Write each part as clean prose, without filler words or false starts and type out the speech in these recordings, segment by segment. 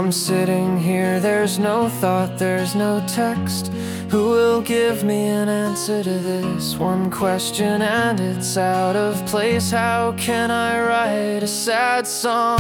I'm sitting here, there's no thought, there's no text. Who will give me an answer to this one question? And it's out of place. How can I write a sad song?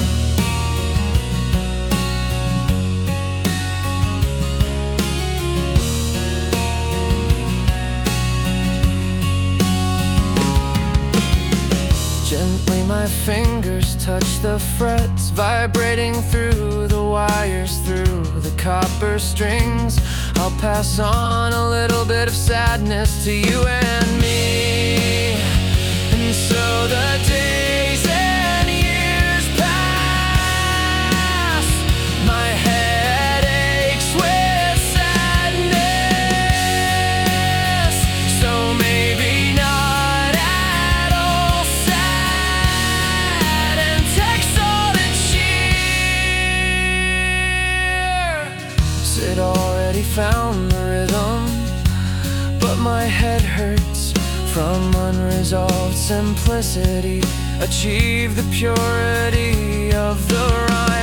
Gently my fingers touch the frets, vibrating through the wires, through the copper strings. I'll pass on a little bit of sadness to you and me. And so the days and years pass, my head aches with sadness. So maybe not at all sad, and text all the cheer. It already found the rhythm, but my head hurts from unresolved simplicity. Achieve the purity of the rhyme.